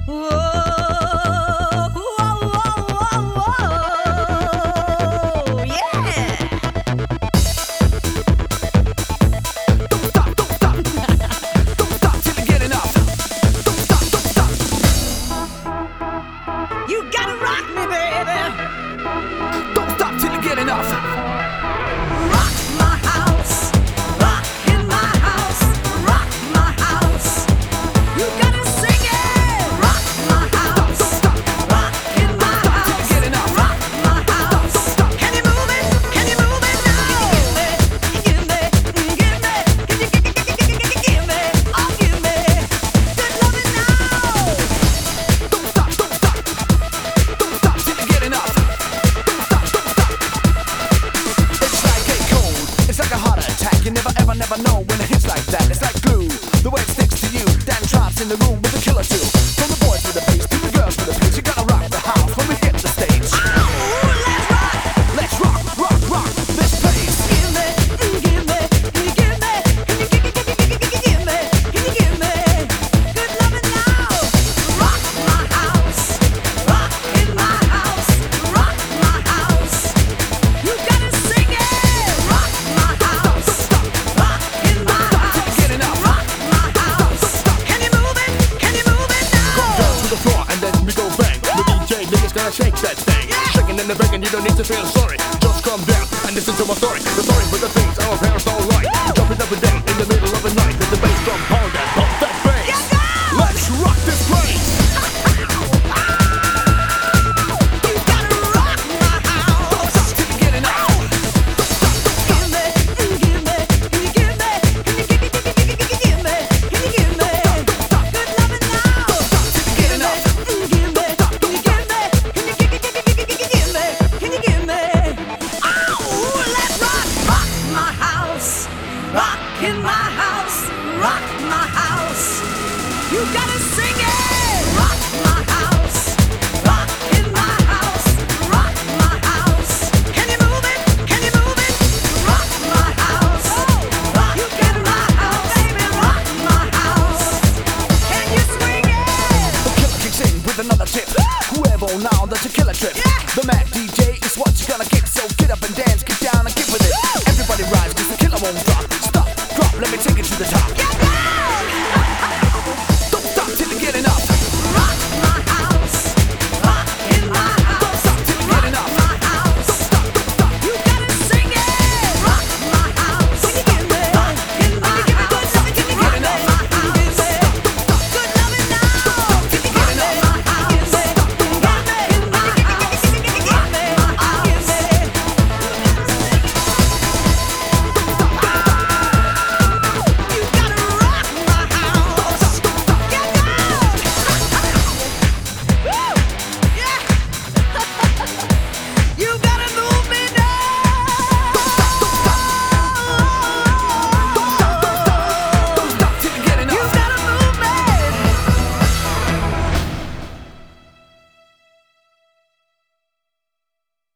Never know when it hits like that. It's like glue, the way it sticks to you. Dan Tribes in the room with a killer too. From the boys with the bass to the girls with the pitch, you gotta rock the house when we hit the stage. Let's rock, rock, rock this place. Give me, give me, give me, give me, give me good loving now. Rock my house, rock in my house, rock my house. You gotta sing it. Rock my house. Gonna shake that thing, shaking and the bacon, you don't need to feel sorry. Just calm down and listen to my story. The story with the things our parents don't like.